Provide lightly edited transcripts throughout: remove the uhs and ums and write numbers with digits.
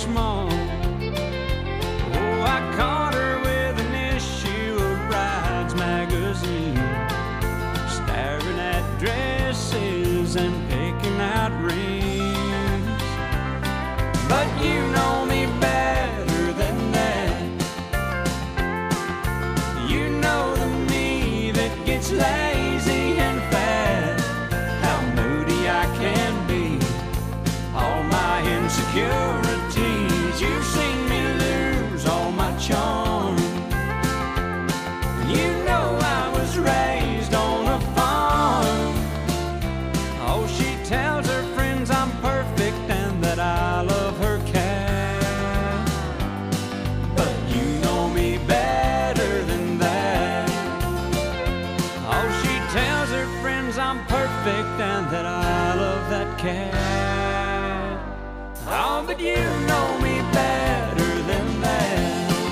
mom. Oh, I caught her with an issue of Brides magazine, staring at dresses and picking out rings. But you know me better than that. You know the me that gets lazy and fat, how moody I can be, all my insecurities. You've seen me lose all my charm. You know I was raised on a farm. Oh, she tells her friends I'm perfect and that I love her cat. But you know me better than that. Oh, she tells her friends I'm perfect and that I love that cat. Oh, but you know me better than that.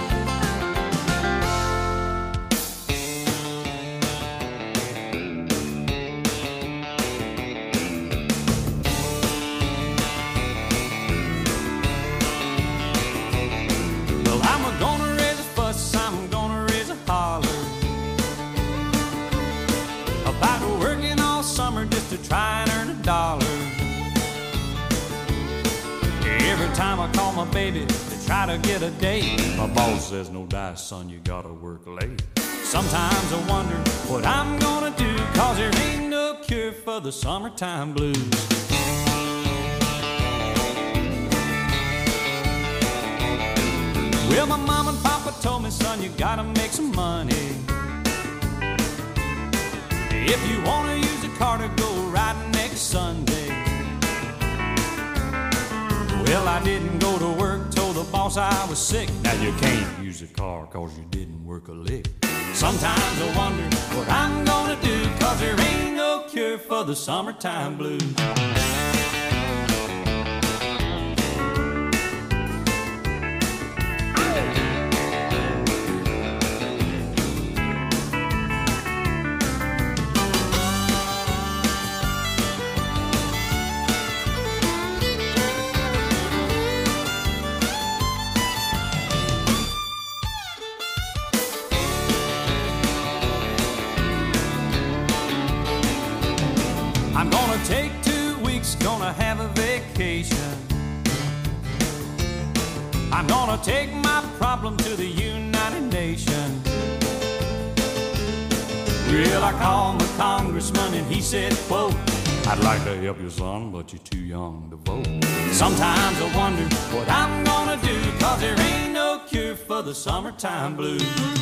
Well, I'm gonna raise a fuss, I'm gonna raise a holler about working all summer just to try and earn a dollar. Every time I call my baby to try to get a date, my boss says, no dice, son, you gotta work late. Sometimes I wonder what I'm gonna do, cause there ain't no cure for the summertime blues. Well, my mom and papa told me, son, you gotta make some money. If you wanna use a car to go riding next Sunday. Well, I didn't go to work, told the boss I was sick. Now you can't use a car cause you didn't work a lick. Sometimes I wonder what I'm gonna do, cause there ain't no cure for the summertime blues. I'm gonna take 2 weeks, gonna have a vacation. I'm gonna take my problem to the United Nations. Well, I called the congressman and he said, quote, I'd like to help you, son, but you're too young to vote. Sometimes I wonder what I'm gonna do, cause there ain't no cure for the summertime blues.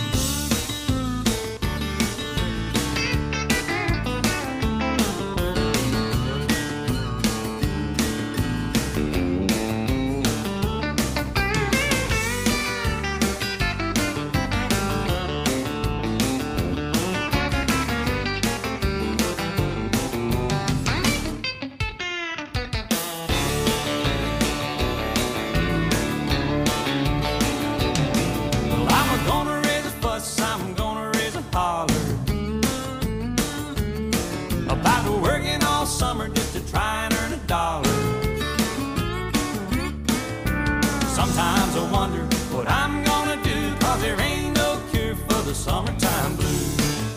Sometimes I wonder what I'm gonna do, cause there ain't no cure for the summertime blues.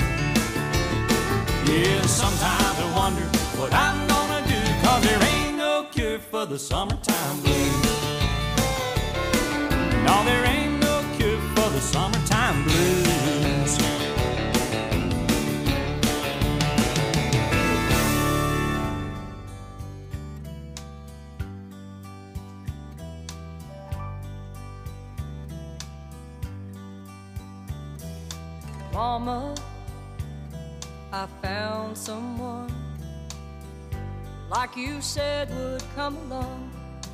Yeah, sometimes I wonder what I'm gonna do, cause there ain't no cure for the summertime blues. No, there ain't no cure for the summertime blues. Mama, I found someone like you said would come along.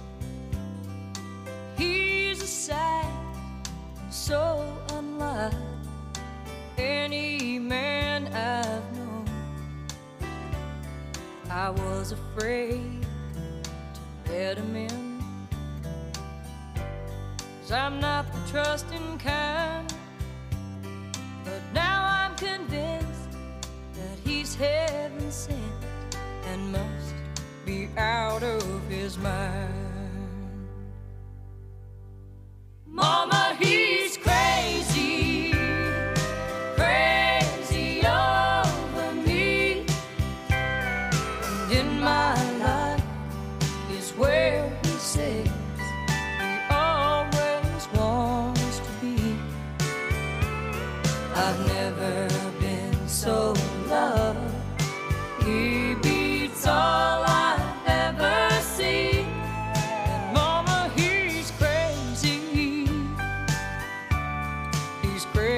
He's a sight so unlike any man I've known. I was afraid to let him in, 'cause I'm not the trusting kind. But now I'm convinced that he's heaven sent and must be out of his mind.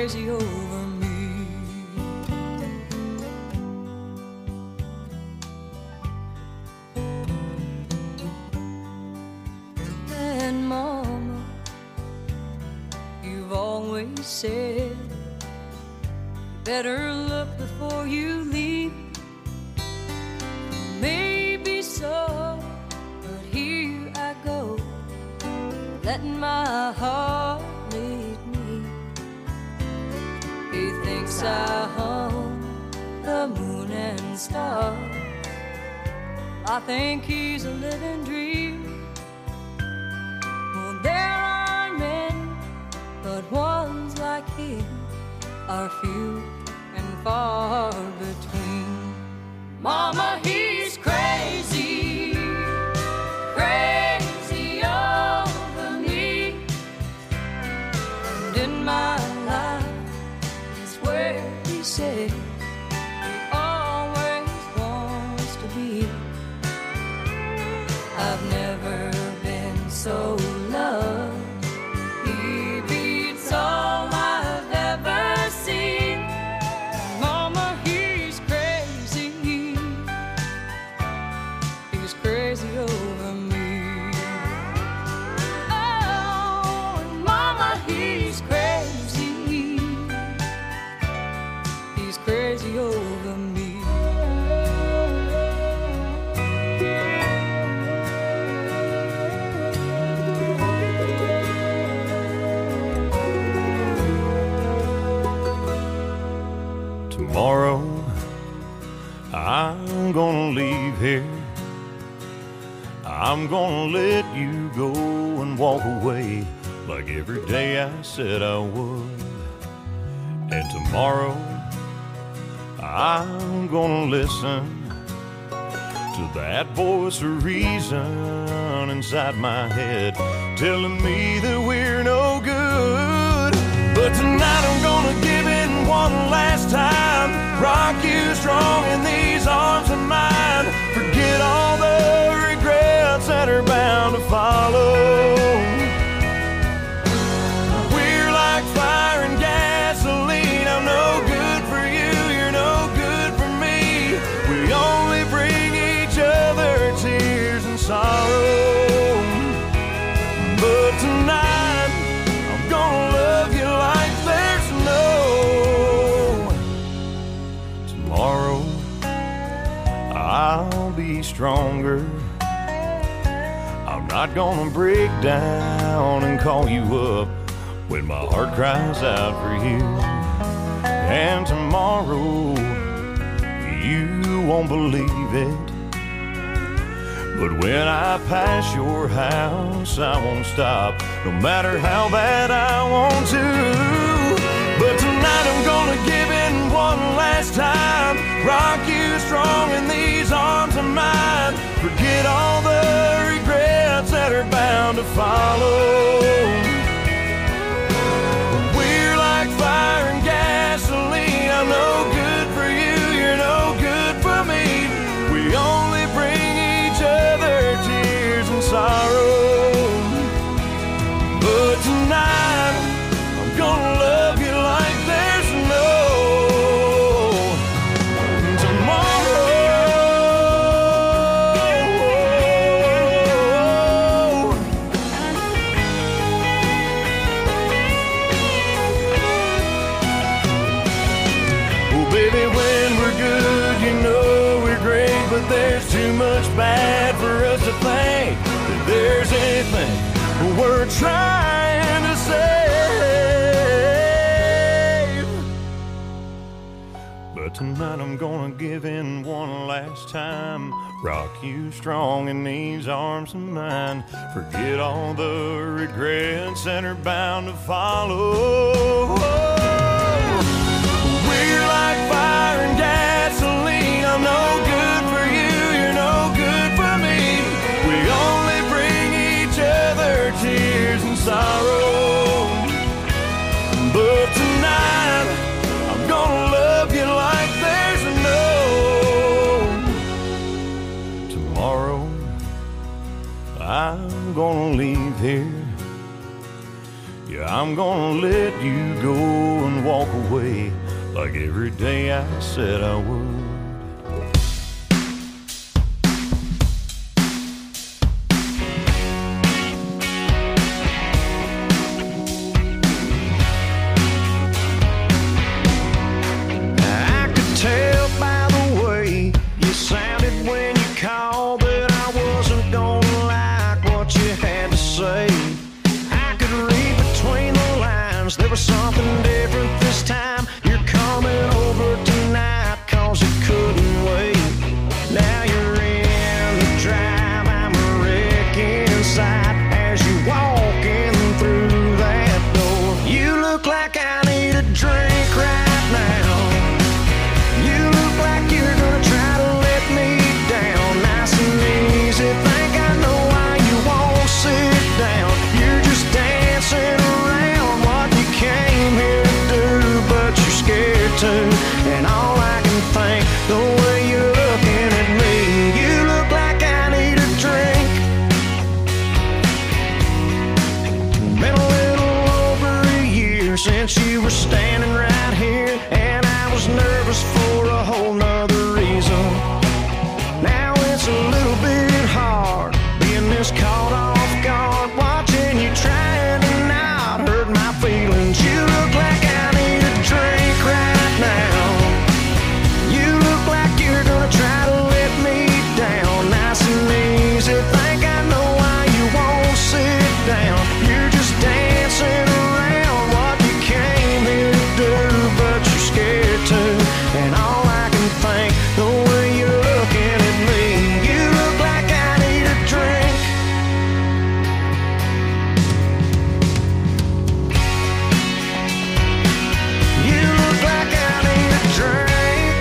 crazy over me. And Mama, you've always said better look before you leave. Maybe so, but here I go, letting my heart lead me. He thinks I hung the moon and stars. I think he's a living dream. Well, there are many, but ones like him are few and far between. Mama, he's crazy, crazy over me. And in my life, it's where he said he always wants to be. I've never been so loved. He beats all I've ever seen. Mama, he's crazy. He's crazy over me. Oh, and Mama, he's crazy. He's crazy over me. Tomorrow, I'm gonna leave here. I'm gonna let you go and walk away like every day I said I would. And tomorrow, I'm gonna listen to that voice of reason inside my head telling me that we're no good. But tonight I'm gonna give it one last time, rock you strong in these arms of mine. Forget all the regrets that are bound to follow. We're like fire and gasoline. I'm no good for you, you're no good for me. We only bring each other tears and sorrow. But tonight I'm gonna love you like there's no tomorrow. I'll be stronger. I'm not gonna break down and call you up when my heart cries out for you. And tomorrow, you won't believe it, but when I pass your house, I won't stop, no matter how bad I want to. But tonight I'm gonna give in one last time, rock you strong in these arms of mine. Forget all the regrets that are bound to follow. We're like fire and gasoline. I'm no good for you, you're no good for me. We only bring each other tears and sorrow. But tonight I'm gonna love you like there's no tomorrow. Oh baby, when we're good, you know we're great, but there's too much bad for us to think that there's anything we're trying to save. But tonight I'm gonna give in one last time, rock you strong in these arms of mine. Forget all the regrets that are bound to follow. We're like fire and gasoline. I'm no good for you, you're no good for me. We only bring each other tears and sorrow. But tonight I'm gonna love you like there's no tomorrow. I'm gonna leave here. Yeah, I'm gonna let you go and walk away like every day I said I would. And all I can think, the way you're looking at me, you look like I need a drink. Been a little over a year since you were standing right here, and I was nervous for a whole nother reason. Now it's a little bit hard being this caught off guard, watching you trying to not hurt my feelings. You look like I need a drink right now. You look like you're gonna try to let me down nice and easy. Think I know why you won't sit down. You're just dancing around what you came here to do, but you're scared to. And all I can think, the way you're looking at me, you look like I need a drink. You look like I need a drink.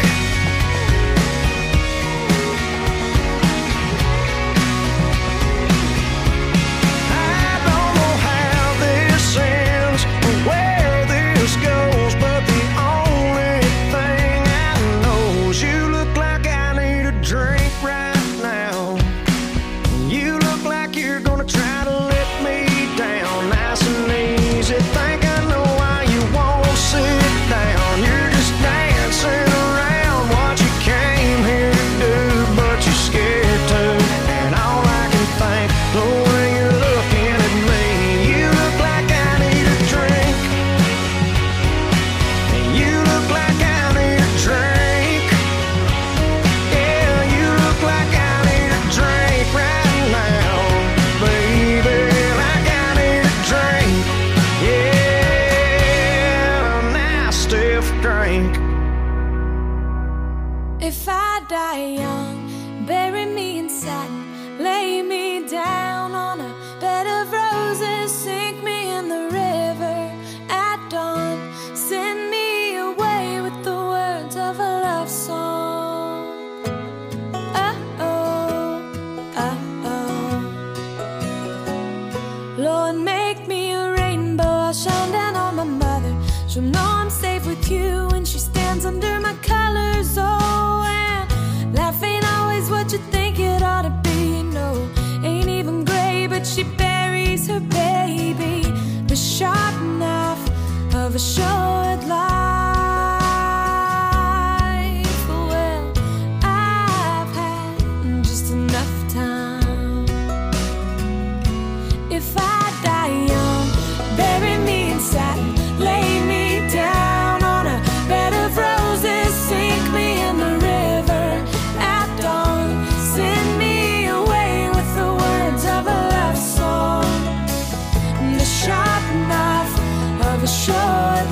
I don't know how this ends or where this goes, but the only thing I know is you look like I need a drink right now. You look like you're gonna try to let me down nice and easy. Think I know why you won't sit down. You're just dancing around what you came here to do, but you're scared to. And all I can think, the way you're looking at me, you look like I need a drink. And you look like I need a drink. Yeah, you look like I need a drink right now, baby. Like I need a drink. Yeah, a nice stiff drink. If I die young, bury me in satin, lay me down on a bed of roses, sink me in the river at dawn, send me away with the words of a love song. Uh-oh, uh-oh. Lord, make me a rainbow, I'll shine down on my mother. She'll know I'm safe with you when she stands under my colors. Oh, and life ain't always what you think it ought to be. No, ain't even gray, but she buries her baby. The sharp knife of a short life. Well, I've had just enough time. If I die young, bury me in satin, lay me down on a bed of roses, sink me in the river at dawn, send me away with the words of a love song. The sharp knife of a short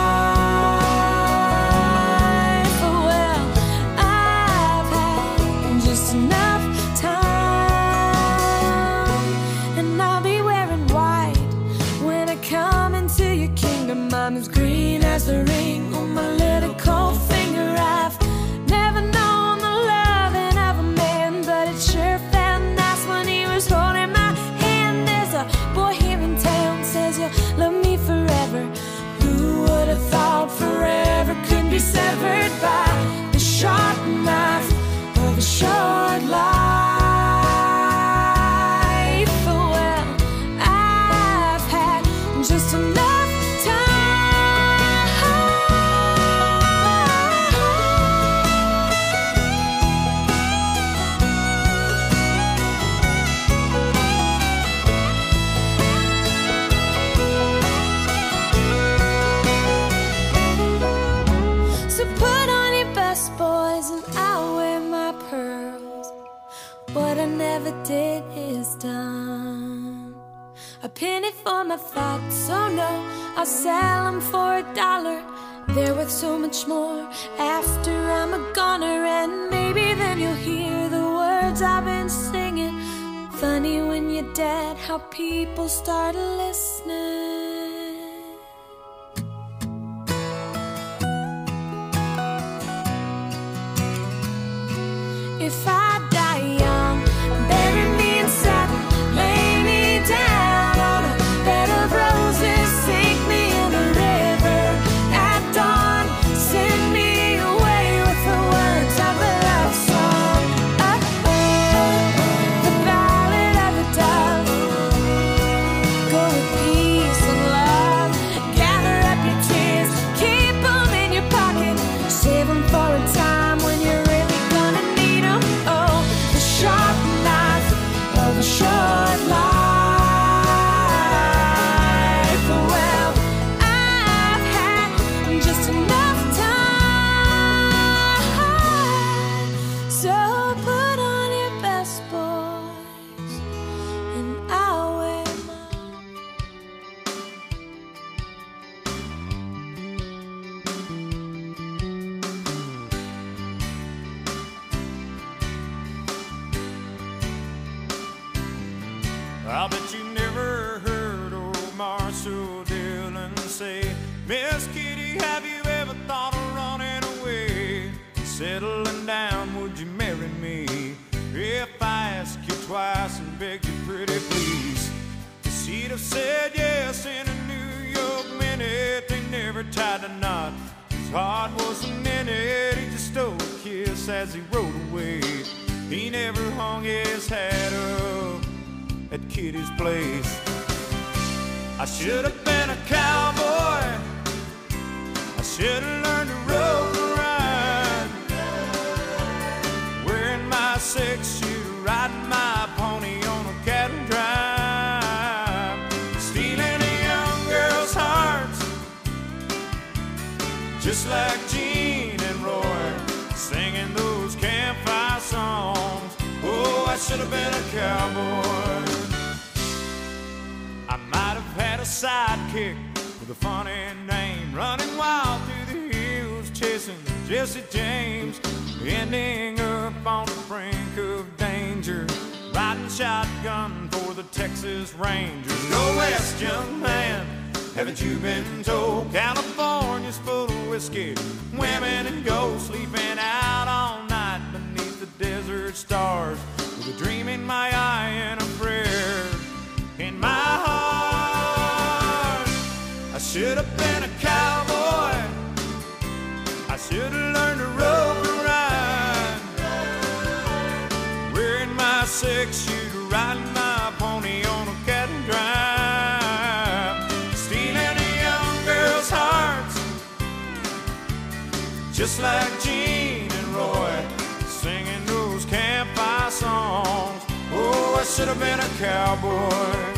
life. Well, I've had just enough time, and I'll be wearing white when I come into your kingdom. I'm as green as the ring on my little cold finger. I've never known the loving of a man, but it sure felt nice when he was holding my hand. There's a boy here in town says you'll love me forever. Who would have thought forever could be severed by the sharp knife of a short life? Well, I've had just just enough So put on your best boys and I'll wear my pearls. What I never did is done. A penny for my thoughts, oh no, I'll sell them for $1. They're worth so much more after I'm a goner. And maybe then you'll hear the words I've been singing. Funny when you're dead how people start listening. If I die young, bury me in satin, lay me down on a bed of roses, sink me in a river at dawn, send me away with the words of a love song. The ballad of the dove. Go with peace and love. Gather up your tears, keep them in your pocket, save them for a time when you're really gonna need them. Oh, the sharp knife of a short life. Well, I've had just enough time. So put on your best boys and I'll wear mine. I bet you never heard old Marshall Dillon say, Miss Kitty, have you ever thought of running away? Settling down, would you marry me? If I ask you twice and beg you pretty please. She'd have said yes in a New York minute. They never tied a knot, his heart wasn't in it. He just stole a kiss as he rode away. He never hung his hat up at Kitty's place. I should have been a cowboy, I should have learned to rope and ride, wearing my 6-shooter, riding my pony on a cattle drive, stealing a young girl's hearts, just like Gene and Roy, singing those campfire songs. Oh, I should have been a cowboy. I might have had a sidekick with a funny name, running wild through the hills, chasing Jesse James, ending up on the brink of danger, riding shotgun for the Texas Rangers. Go west, young man, haven't you been told? California's full of whiskey, women and gold, sleeping out all night beneath the desert stars, with a dream in my eye and a prayer in my heart. I should have been a cowboy, I should have learned to rope and ride, wearing my 6-shooter, riding my pony on a cattle drive, stealing a young girl's hearts, just like Gene and Roy, singing those campfire songs. Oh, I should have been a cowboy.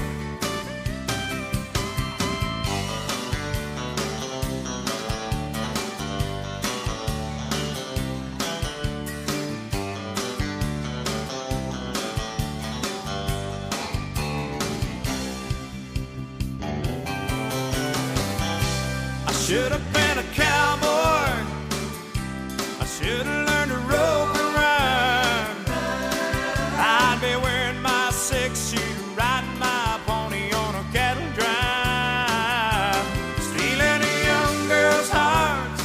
I should have been a cowboy, I should have learned to rope and ride, I'd be wearing my 6-shooter, riding my pony on a cattle drive, stealing a young girl's heart,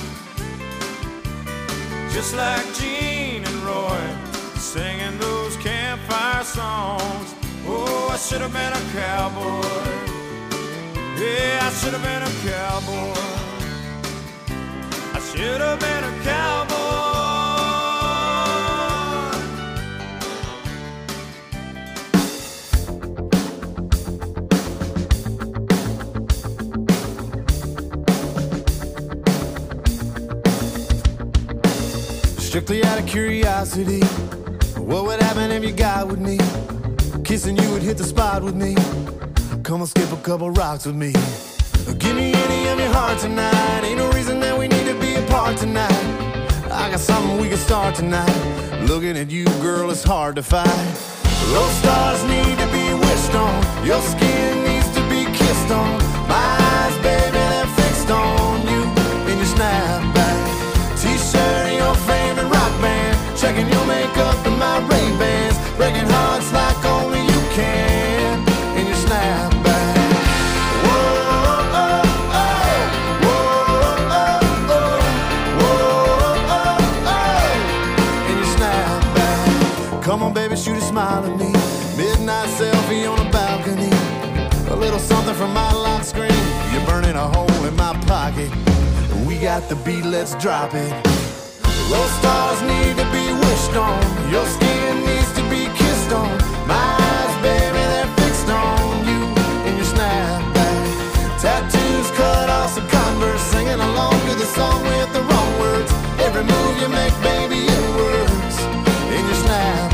just like Gene and Roy, singing those campfire songs. Oh, I should have been a cowboy. Yeah, I should have been a cowboy. I should have been a cowboy. strictly out of curiosity. What would happen if you got with me? Kissing you would hit the spot with me. Come on, skip a couple rocks with me. Give me any of your heart tonight. Ain't no reason that we need to be apart tonight. I got something we can start tonight. Looking at you, girl, it's hard to fight. Those stars need to be wished on. Your skin needs to be kissed on. My eyes, baby, they're fixed on you in your snapback. T-shirt and your favorite rock band. Checking your makeup and my Ray-Bans. Breaking hearts like only you can in your snapback. Come on, baby, shoot a smile at me. Midnight selfie on a balcony. A little something from my lock screen. You're burning a hole in my pocket. We got the beat, let's drop it. Those stars need to be wished on. Your skin needs to be kissed on. My eyes, baby, they're fixed on you in your snapback. Tattoos cut off some Converse. Singing along to the song with the wrong words. Every move you make, baby, it works in your snapback.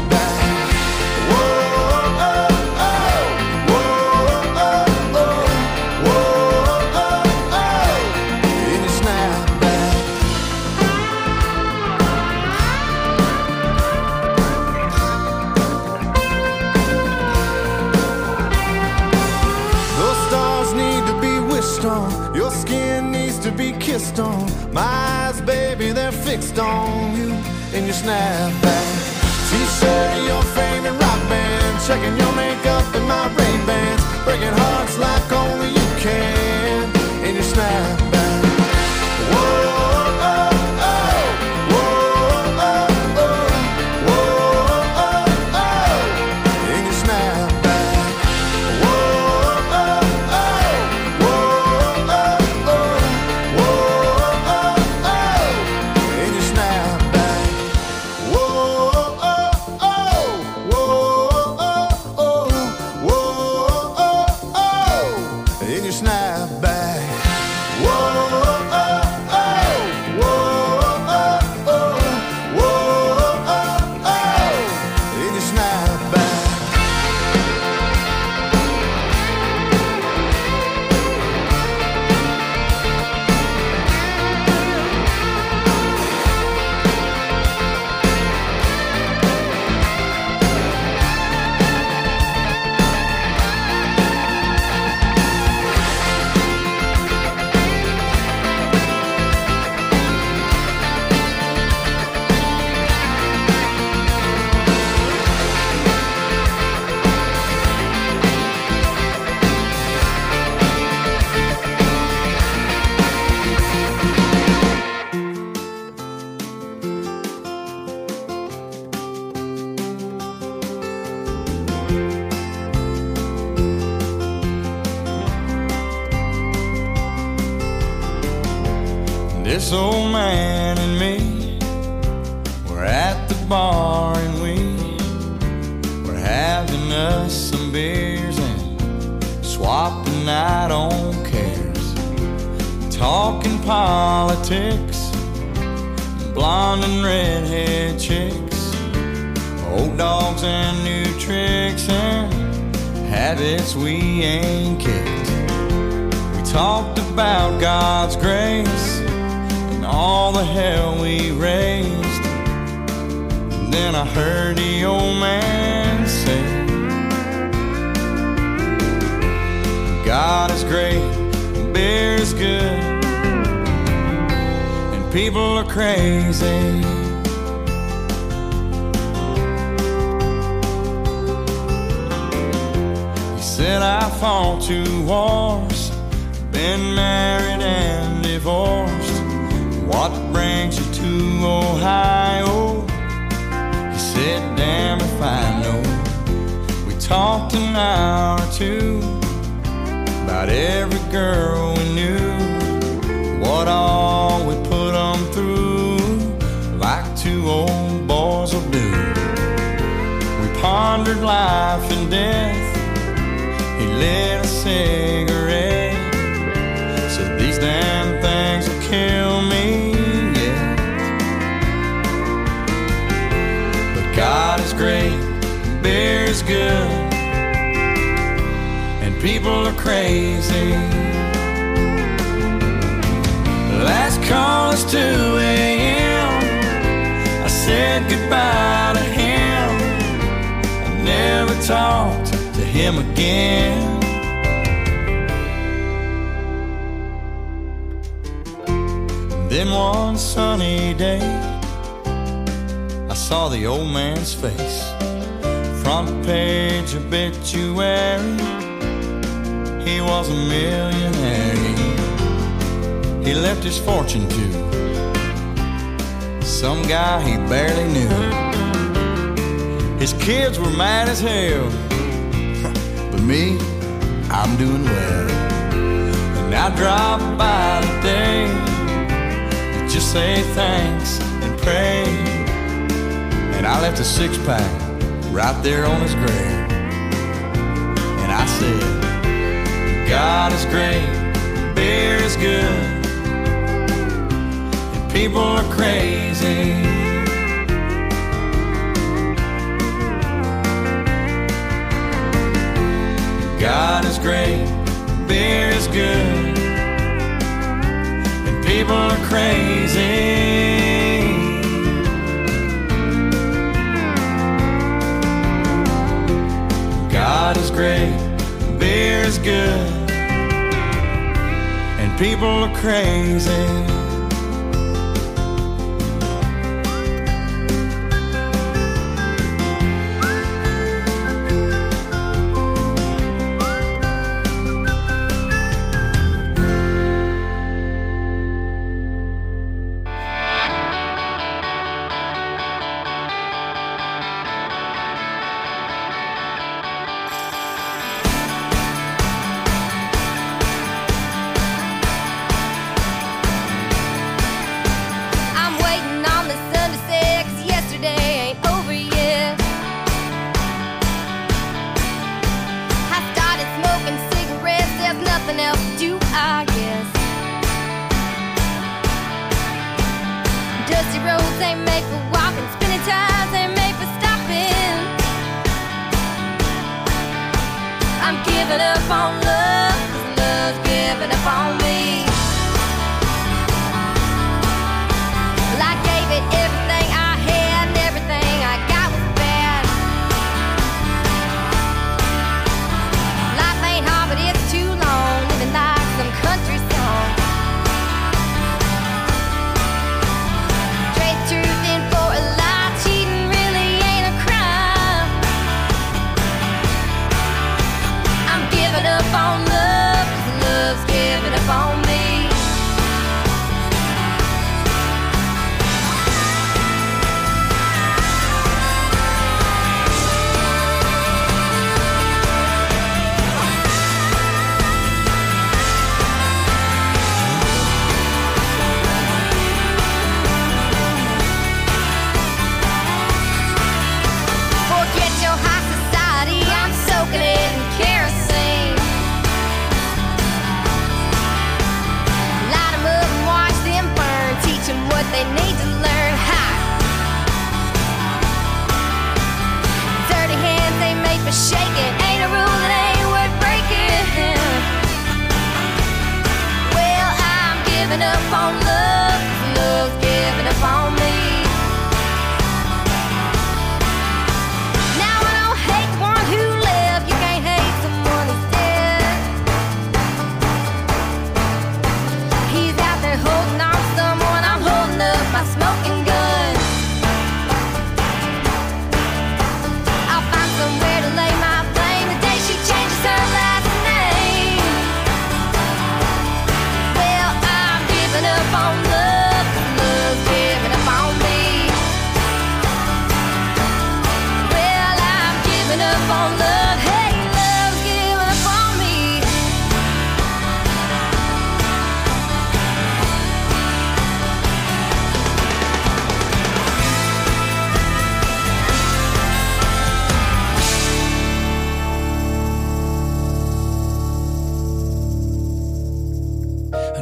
Your skin needs to be kissed on. My eyes, baby, they're fixed on you in your snapback. T-shirt and your favorite rock band. Checking your makeup and my Ray-Bans. Breaking hearts like only you can in your snapback. Whoa, oh, oh, whoa, oh, oh, whoa, oh, oh, in your snapback. Whoa, oh, oh, whoa, oh, oh, whoa, oh, oh, in your snapback. Whoa, oh, oh, whoa, oh, oh, whoa, oh, oh, in your snapback. Whoa, oh, oh, whoa, oh, oh, whoa, oh, oh, in your snapback. This old man and me, we're at the bar and we're having us some beers and swapping out on cares, talking politics, blonde and redhead chicks, old dogs and new tricks and habits we ain't kicked. We talked about God's grace and all the hell we raised. And then I heard the old man say, God is great, beer is good, and people are crazy. He said, I fought 2 wars, been married and divorced. What brings you to Ohio? He said, damn if I know. We talked an hour or 2 about every girl we knew, what all we put them through, like 2 old boys will do. We pondered life and death. He lit a cigarette, said these damn things will kill me, yeah. good, and people are crazy. Last call is 2 a.m. I said goodbye to him. I never talked to him again. Then one sunny day, I saw the old man's face. Front page obituary, he was a millionaire. He left his fortune to some guy he barely knew. His kids were mad as hell, but me, I'm doing well. And I dropped by today to just say thanks and pray. And I left a 6-pack right there on his grave. And I said, God is great, beer is good, and people are crazy. God is great, beer is good, and people are crazy. God is great, beer is good, and people are crazy. Up on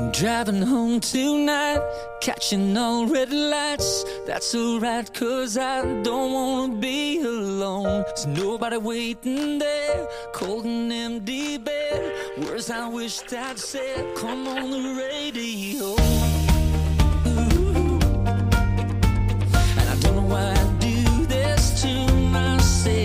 Driving home tonight, catching all red lights. That's alright, cause I don't wanna be alone. There's nobody waiting there, cold and empty bed. Words I wished I'd said, come on the radio. Ooh. And I don't know why I do this to myself.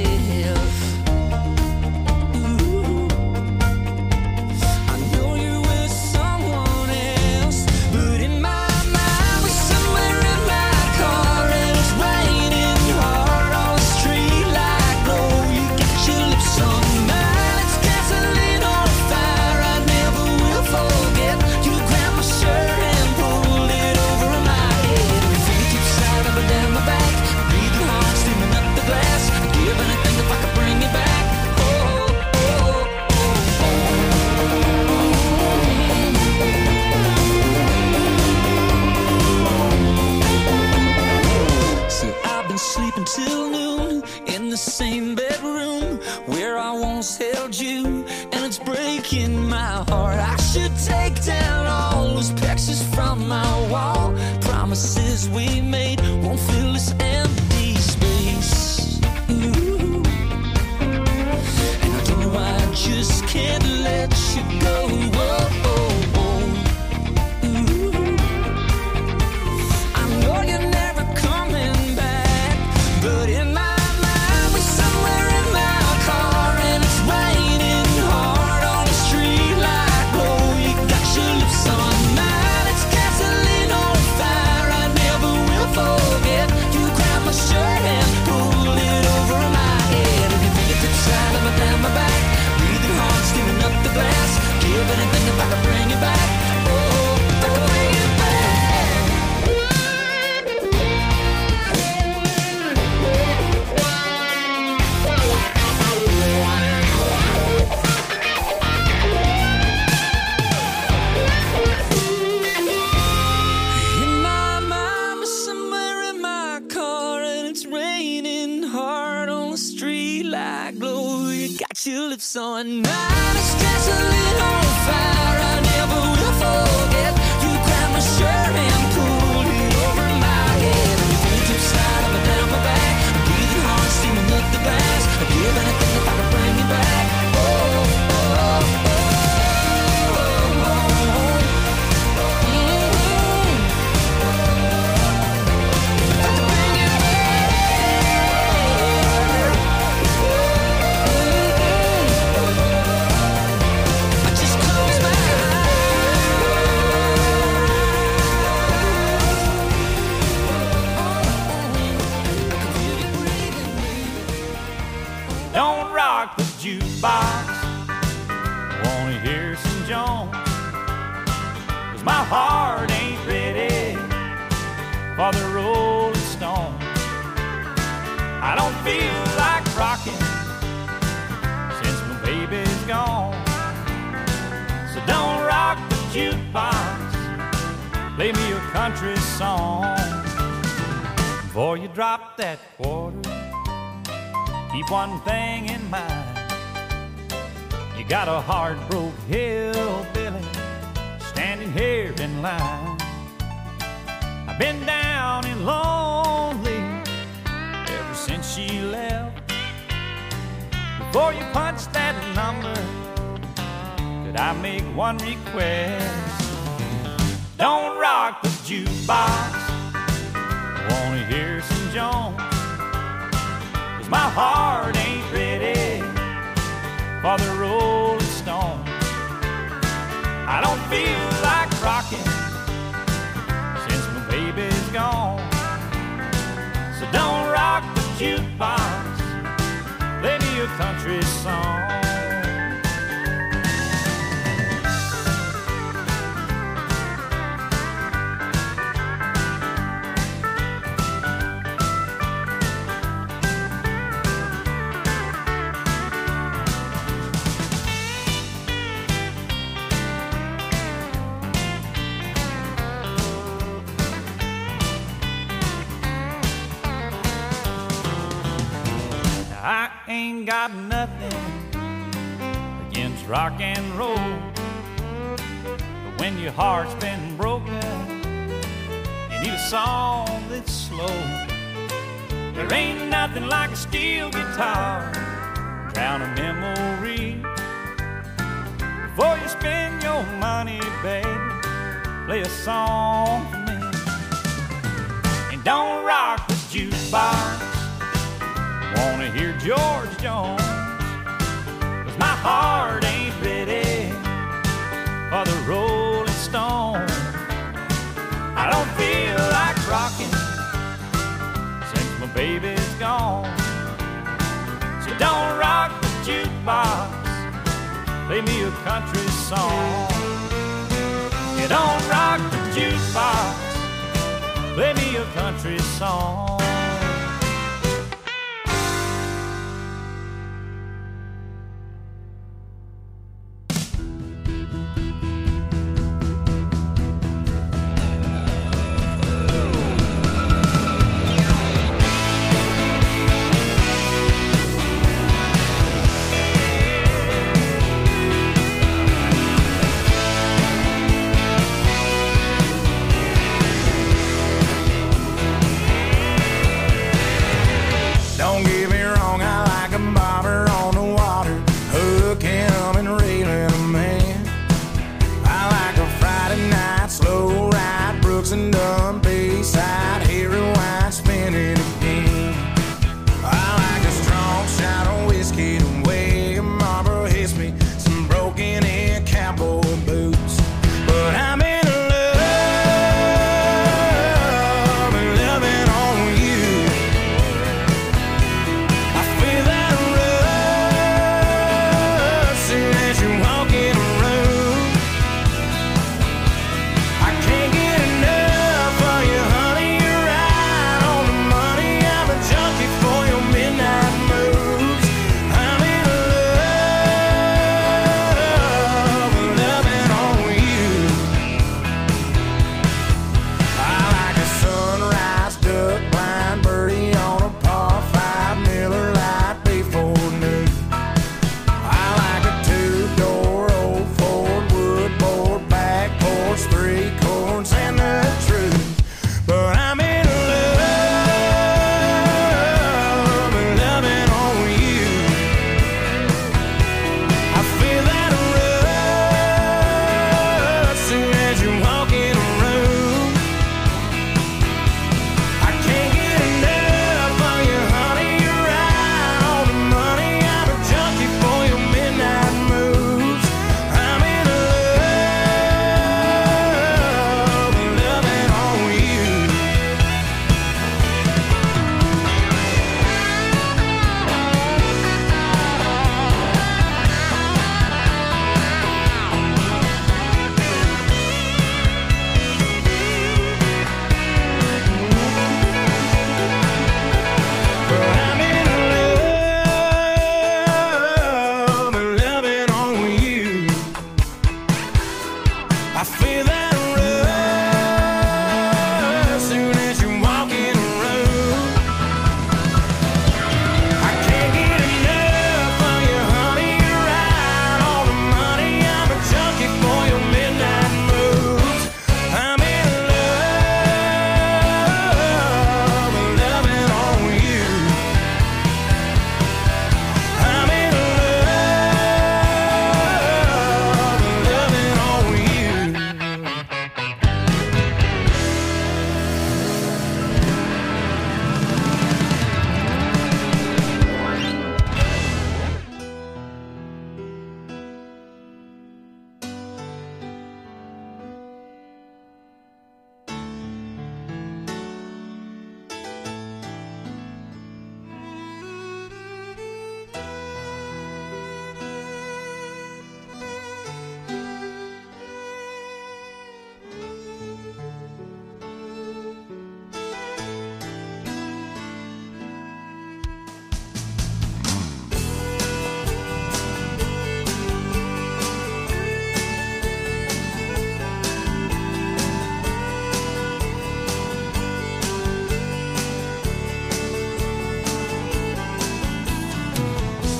Till noon in the same bedroom where I once held you, and it's breaking my heart. I should take down all those pictures from my wall. Promises we made won't fill this empty space. Ooh. And I don't know why I just can't let you go. Whoa, oh, oh. Ooh. I know you're never coming back, but in my mind, we're somewhere in my car, and it's raining hard on the street like glow. You got your lips on mine, it's gasoline on fire. I never will forget. You grab my shirt and pull it over my head. If you fingertips slide up and down my back, breathing hard, steaming up the glass. Give anything if I can bring you back. Oh, if I can bring you back. In my mind, we're somewhere in my car, and it's raining hard on the street like glow. You got your lips on mine, it's gasoline on fire. I never will forget. You grabbed my shirt and pulled it over my head. And your fingertips slide up and down my back. I'm breathing hard, steaming up the glass. I'd give anything if I could bring you back. Oh, oh, oh, oh, oh, oh. If I could bring you back. I just close my eyes. Don't rock the jukebox. I wanna hear some Jones. 'Cause my heart ain't ready for the Rolling Stones. I don't feel like rocking since my baby's gone. So don't rock the jukebox. Play me a country song. Before you drop that quarter, keep one thing in mind. You got a heart-broke hillbilly standing here in line. I've been down and lonely ever since she left. Before you punch that number, could I make one request? Don't rock the jukebox. I wanna hear some Jones. 'Cause my heart ain't ready for the Rolling Stones. I don't feel like rocking since my baby's gone. So don't rock the jukebox. Play me a country song. I ain't got nothing against rock and roll. But When your heart's been broken, you need a song that's slow. There ain't nothing like a steel guitar, drown a memory. Before you spend your money, baby, play a song for me. And don't rock the jukebox, wanna hear George Jones, 'cause my heart ain't ready for the Rolling Stones. I don't feel like rocking since my baby's gone. So don't rock the jukebox, play me a country song. You don't rock the jukebox, play me a country song.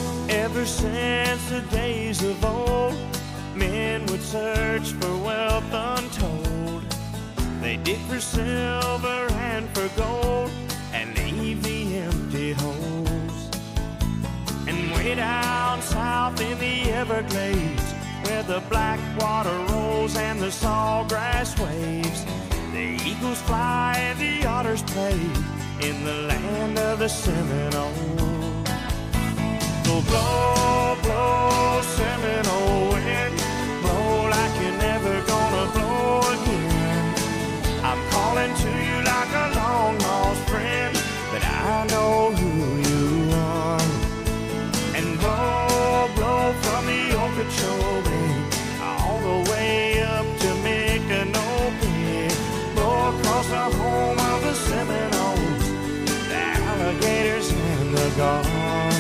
Since the days of old, men would search for wealth dig for silver and for gold and leave the empty holes. And way down south in the Everglades, where the black water rolls and the sawgrass waves, the eagles fly and the otters play in the land of the Seminoles. So blow, blow, Seminole wind, blow like you're never gonna blow again. I'm calling to you like a long lost friend, but I know who you are. And blow, blow from the Okeechobee all the way up to Micanopy, blow across the home of the Seminoles, the alligators and the gulls.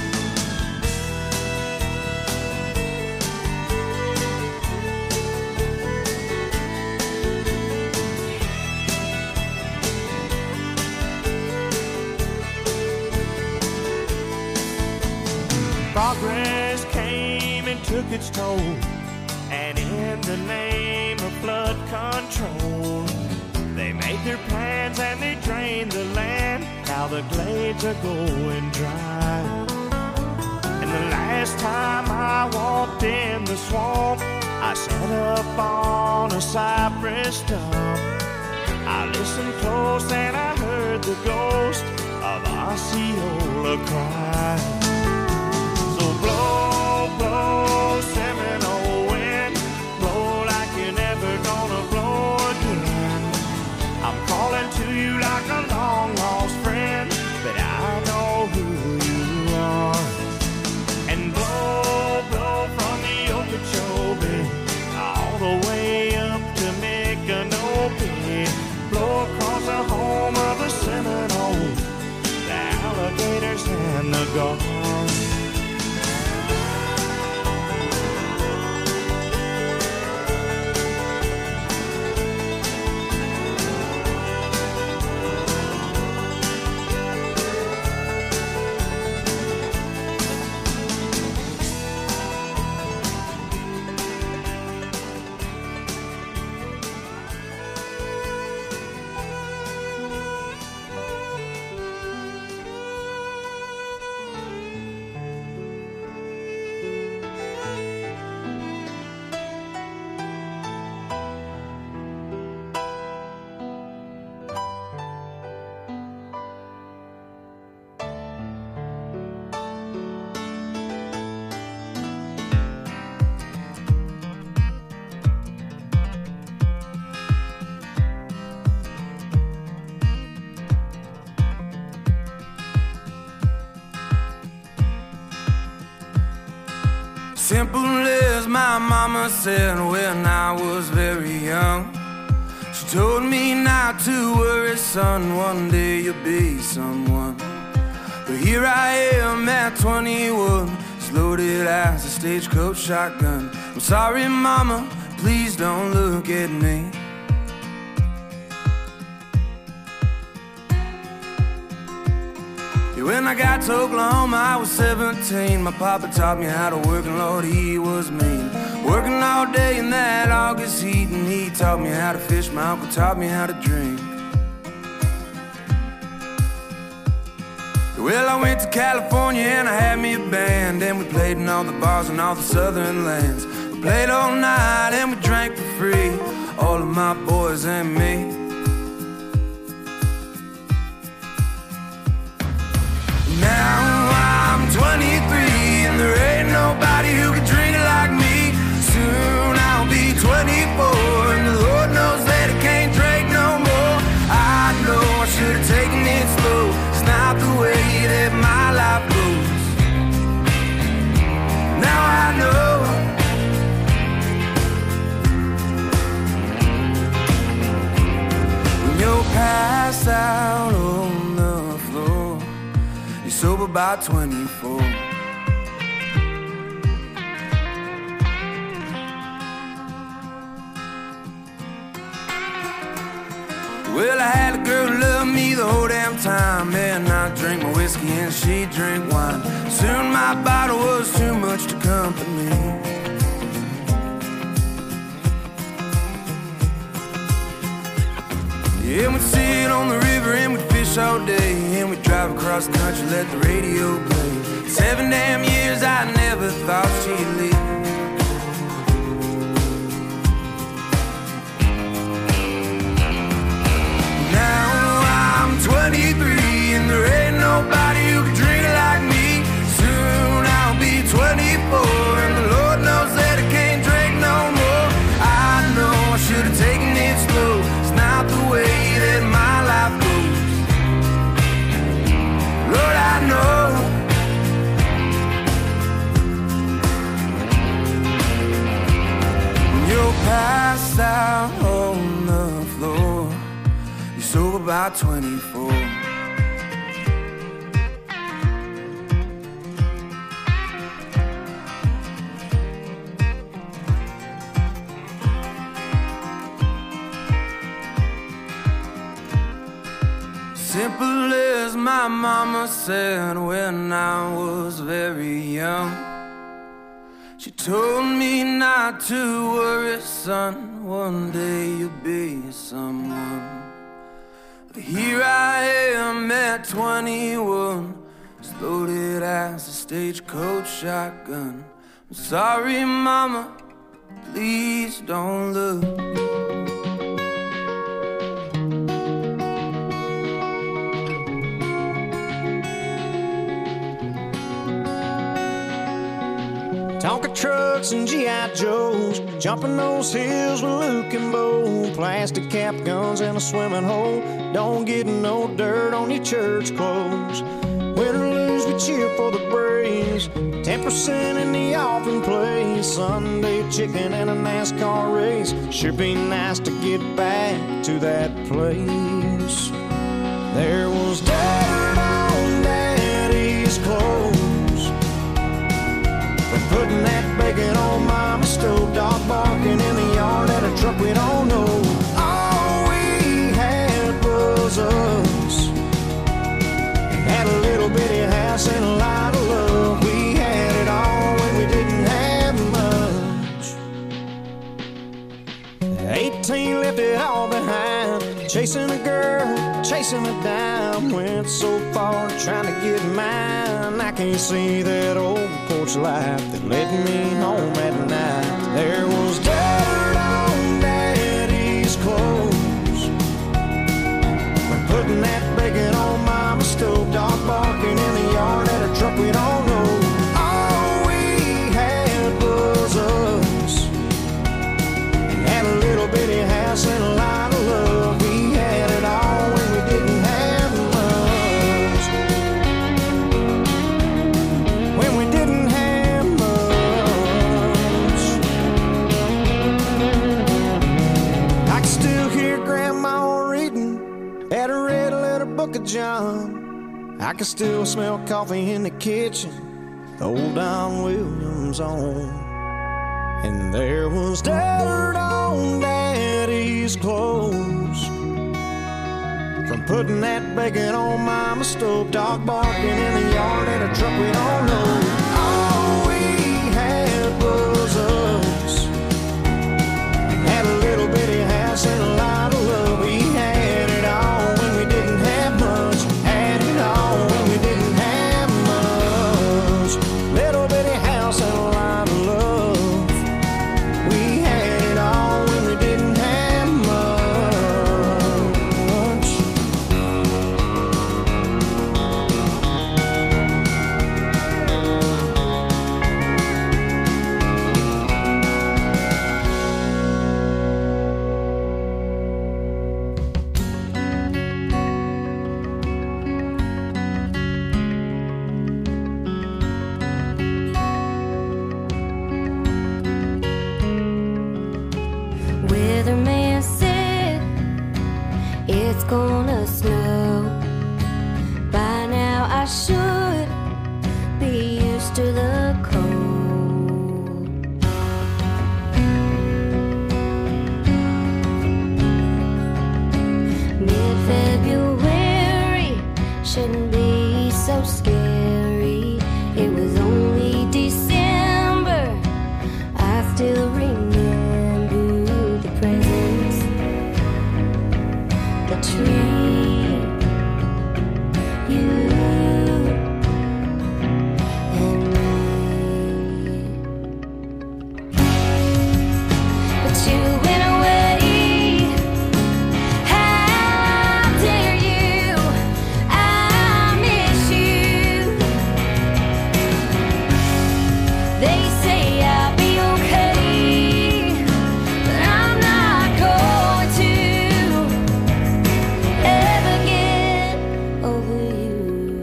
Progress came and took its toll, and in the name of flood control, they made their plans and they drained the land. Now the glades are going dry. And the last time I walked in the swamp, I sat up on a cypress stump. I listened close and I heard the ghost of Osceola cry. Blow, blow, Seminole wind, blow like you're never gonna blow again. I'm calling to you like a long lost friend, but I know who you are. And blow, blow from the Okeechobee all the way up to Micanopy, blow across the home of the Seminoles, the alligators and the gulls. Simple as my mama said when I was very young. She told me not to worry, son, one day you'll be someone. But here I am at 21, as loaded as a stagecoach shotgun. I'm sorry, mama, please don't look at me. When I got to Oklahoma, I was 17. My papa taught me how to work, and Lord, he was mean. Working all day in that August heat, and he taught me how to fish. My uncle taught me how to drink. Well, I went to California and I had me a band, and we played in all the bars in all the southern lands. We played all night and we drank for free, all of my boys and me. Now I'm 23 and there ain't nobody who can drink it like me. Soon I'll be 24 and the Lord knows that I can't drink no more. I know I should have taken it slow. It's not the way that my life goes. Now I know. When you're passed out on the floor, you're sober by 24. Well, I had a girl who loved me the whole damn time, and I drank my whiskey and she drank wine. Soon my bottle was too much to comfort me. And we'd sit on the river and we'd fish all day. And we'd drive across the country, let the radio play. 7 damn years I never thought she'd leave. Now I'm 23 and there ain't nobody who can drink like me. Soon I'll be 24 and the Lord knows that I can't drink no more. I know I should have taken it slow. It's not the way that my life goes. Lord, I know. You're passed out on the floor. You're sober by 24. Simple as my mama said when I was very young. She told me not to worry, son, one day you'll be someone. But here I am at 21, as loaded as a stagecoach shotgun. I'm sorry, mama, please don't look. Tonka trucks and G.I. Joes, jumping those hills with Luke and Bo. Plastic cap guns in a swimming hole. Don't get no dirt on your church clothes. Win or lose, we cheer for the Braves. 10% in the offering place. Sunday chicken and a NASCAR race. Sure be nice to get back to that place. There was dirt on Daddy's clothes. Putting that bacon on Mama's stove, dog barking in the yard at a truck we don't know. All we had was us. Had a little bitty house and a lot of love. We had it all when we didn't have much. 18 left it all behind. Chasing a girl, chasing a dime. Went so far trying to get mine. I can't see that old porch light that led me home at night. There was dirt on Daddy's clothes. We're putting that bacon on Mama's stove, dog barking in the yard at a truck we don't know. All we had was us. Had a little bitty house and a lot of love. We had it all when we didn't have much. When we didn't have much. I can still hear Grandma reading at a red letter book of John. I can still smell coffee in the kitchen, the old Don Williams on. And there was dirt on Daddy's clothes from putting that bacon on Mama's stove, dog barking in the yard at a truck we don't know. All we had was us. Had a little bitty house and a lot of love. We had it all when we didn't have much. Had it all when we didn't have much. Little bitty house and a lot of love. We had it all when we didn't have much. Weatherman said it's gonna snow. By now I should be used to the cold. Mid-February shouldn't be so scary. It was only December. I still remember the presents, the treat you and me. But you went away. How dare you? I miss you. They say I'll be okay, but I'm not going to ever get over you.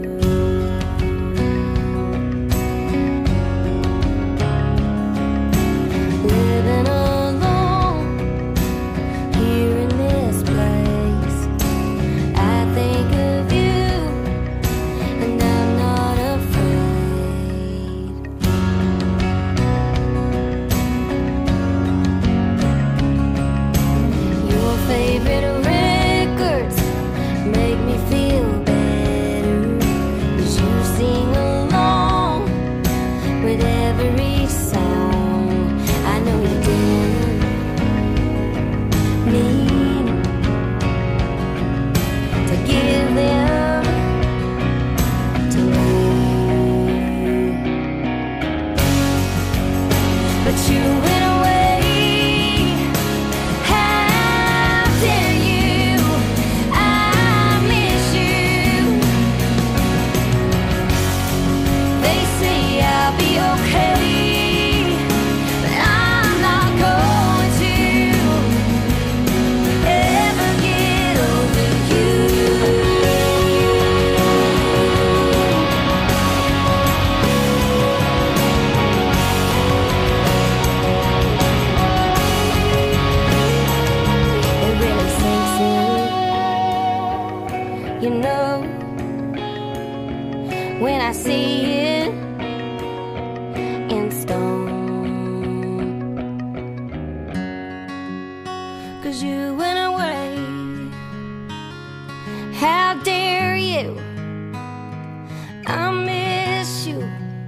Living alone here in this place, I think of you and I'm not afraid. Your favorite records make me feel better, 'cause you sing along with every song. I know you didn't mean to give them to me, but you went away. How dare you? I miss you. They say I'll be okay, but I'm not going to ever get over you. It really sinks in, you know, when I see it in stone. 'Cause you went away. How dare you? I miss you.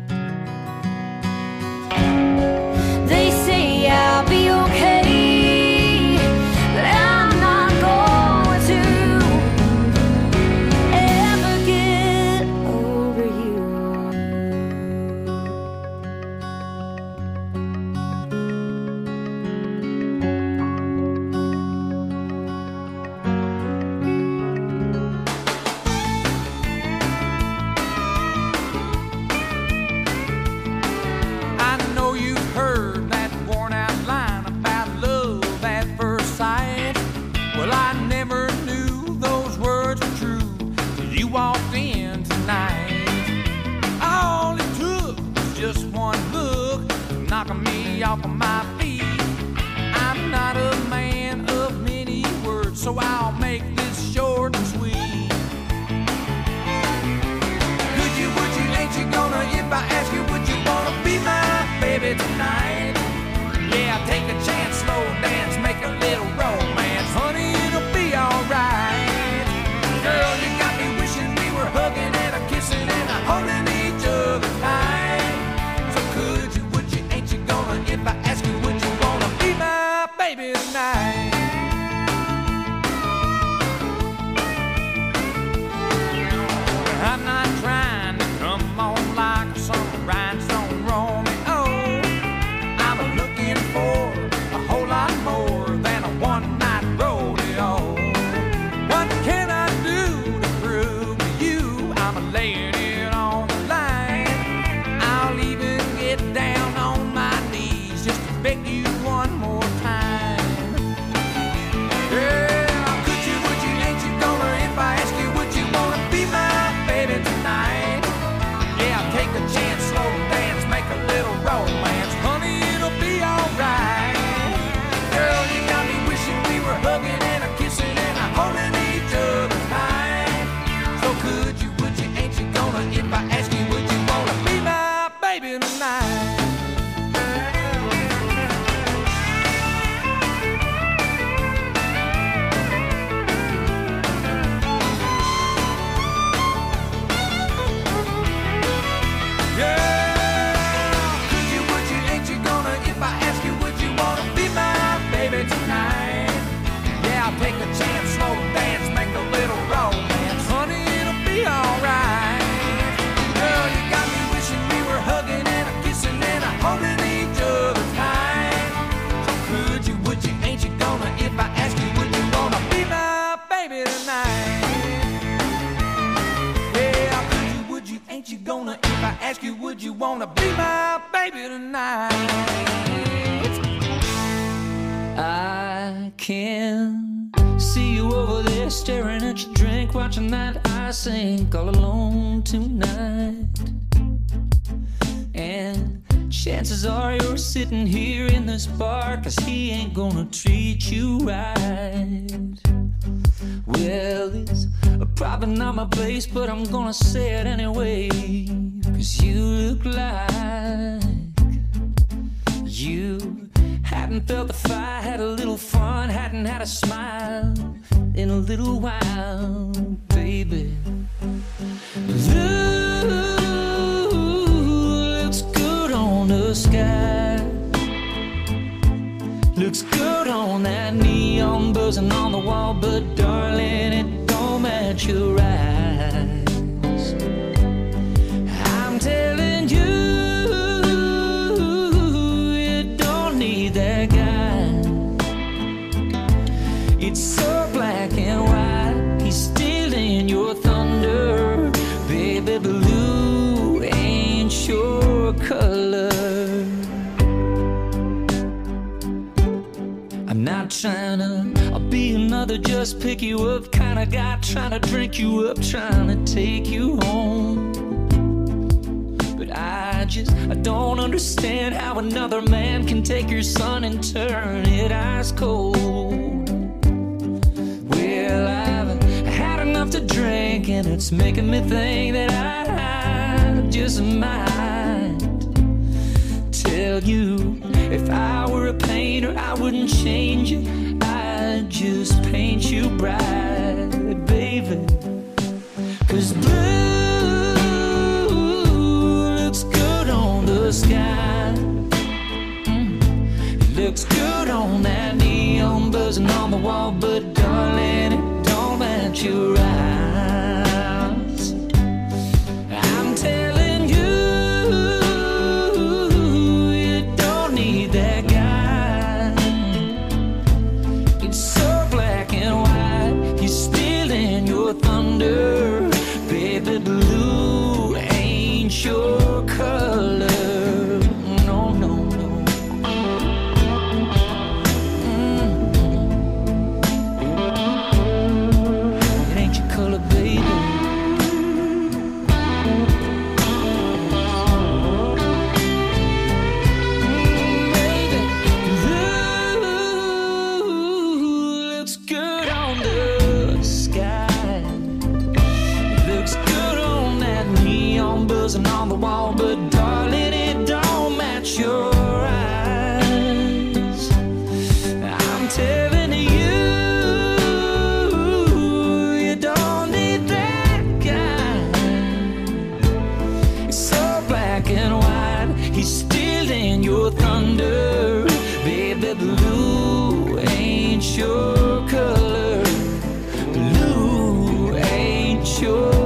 They say I'll be okay, but I'm not going to ever get over you. I know you've heard that worn out line about love at first sight. Well, I never knew those words were true till you walked in tonight. All it took was just one look, knocking me off of my feet. I'm not a man of many words, so I'll make this short and sweet. Could you, would you, ain't you gonna, if I ask you, would you wanna be my baby tonight? Yeah, take a chance, slow dance, make a little romance. Honey, it'll be alright. Girl, you got me wishing we were hugging and a kissing and a holding each other tight. So could you, would you, ain't you gonna, if I ask you, would you wanna be my baby tonight? wanna be my baby tonight? I can see you over there staring at your drink, watching that ice sink all alone tonight. And chances are you're sitting here in this bar, 'cause he ain't gonna treat you right. Well, it's probably not my place, but I'm gonna say it anyway, 'cause you look like you hadn't felt the fire, had a little fun, hadn't had a smile in a little while, baby. Blue looks good on the sky, looks good on that neon buzzing on the wall, but darling, it don't match your eyes. I'm telling you, that guy. It's so black and white, he's stealing your thunder. Baby, blue ain't your color. I'm not trying to be another just pick you up kind of guy, trying to drink you up, trying to take you home. I don't understand how another man can take your sun and turn it ice cold. Well, I've had enough to drink, and it's making me think that I just might tell you, if I were a painter, I wouldn't change you, I'd just paint you bright, baby. 'Cause blue sky, it looks good on that neon buzzing on the wall, but darling, it don't match your eyes. I'm telling you, you don't need that guy. It's so black and white, he's stealing your thunder. Baby, blue ain't your color. On the wall, but darling, it don't match your eyes. I'm telling you, you don't need that guy. It's so black and white, he's stealing your thunder. Baby, blue ain't your color. Blue ain't your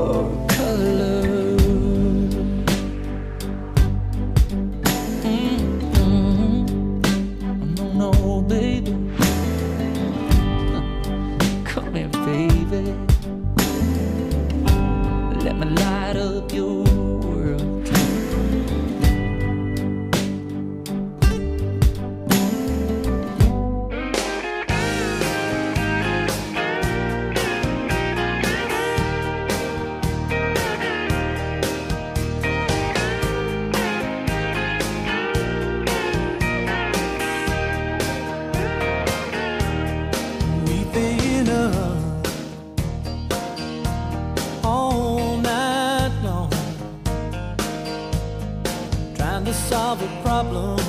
solve a problem.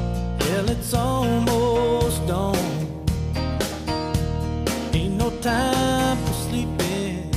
Hell, it's almost dawn. Ain't no time